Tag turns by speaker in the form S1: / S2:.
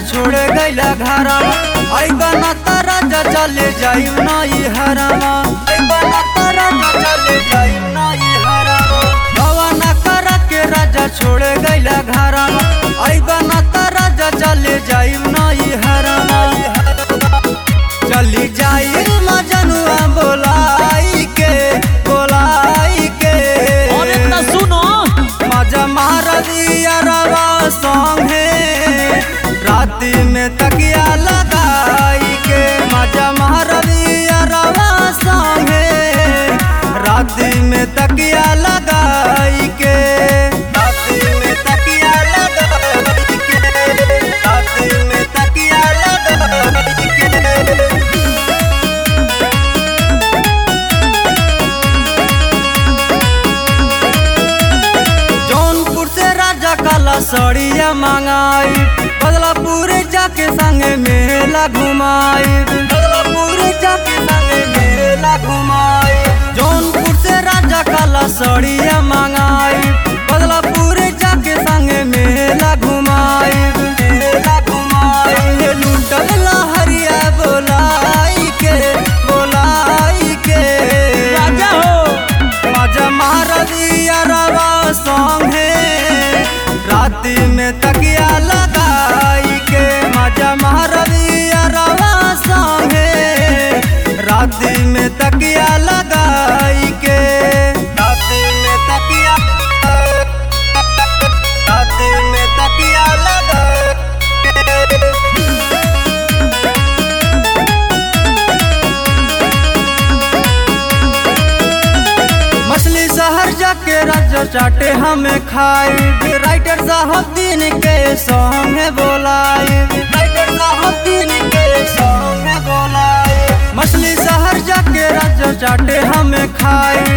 S1: छोड़े गईला घरवा अइबना त राजा चले जाइब नई हरवा अइबना त राजा चले जाइब नई हरवा भवना करा के राजा छोड़े गईला घरवा अइबना त राजा चले जाइब नई हरवा चली जाइब मजनुआ बोलाई के
S2: अरे त सुनो
S1: मजा मार दिया रवा संगे राती में तकिया लगाई के मजा मार दिया रवा संगे राती में तकिया लगाई के राती में तकिया लगाई के राती में तकिया लगाई के काला सड़िया मंगाई बदलापुर जाके संगे मेला घुमाई बदलापुर जाके संगे मेला घुमाई जौनपुर से राजा काला सड़िया मंगाई बदलापुर जाके संगे मेला घुमाई लूटल लहरिया बोलाई के
S2: राजा हो
S1: मजा मार दिया रवा संगे राती में तकिया लगाई के मजा मार दिया रवा संगे राती में तकिया लगाई के राती में तकिया लगाई मछली शहर जाके राजा चाटे हमें खाई राइटर साहब दिन के संग बोलाई राइटर साहब दिन के संग बोलाई मछली शहर जाके राजा चाटे हमें खाई